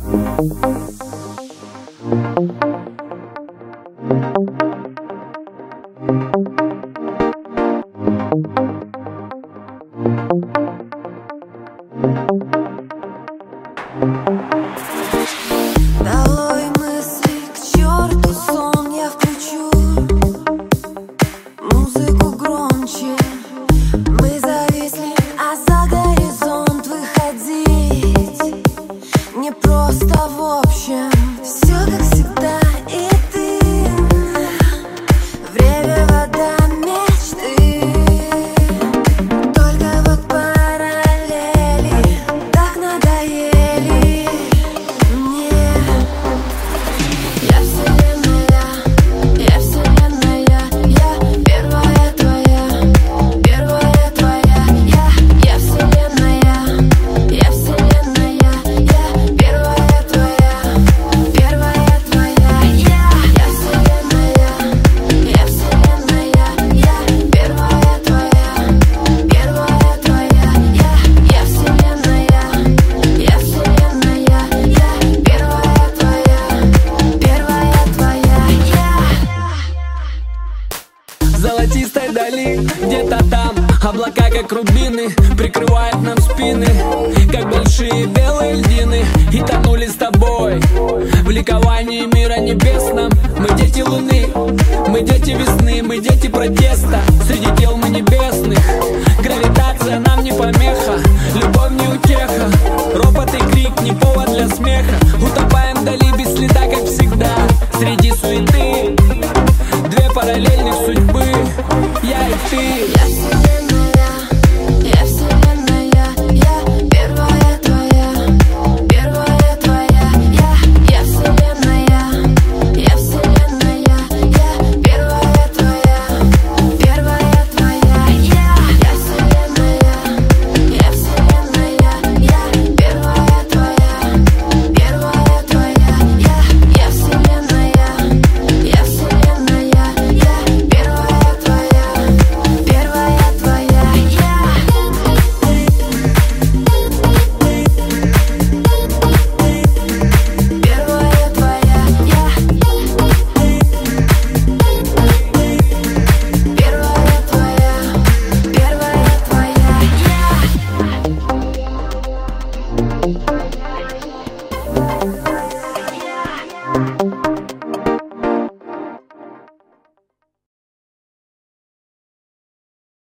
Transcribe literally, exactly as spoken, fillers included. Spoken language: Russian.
Долой мысли, к черту сон, я включу музыку громче. Мы зависли, а за горизонт выходить не просто в общем. Все как всегда, и ты, время, вода, мечты. Только вот параллели так надоели мне. Я вселенная, я вселенная, я первая твоя, первая твоя. Я, я вселенная, я вселенная, я первая твоя, первая твоя. Я, я вселенная, я вселенная, я первая твоя, первая твоя. Я, я вселенная, я вселенная, я первая твоя, первая твоя. Я. В золотистой дали, где-то там облака, как рубины, прикрывают нам спины, как большие белые льдины. И тонули с тобой в ликовании мира небесном. Мы дети луны, мы дети весны, мы дети протеста. Среди тел мы небесных,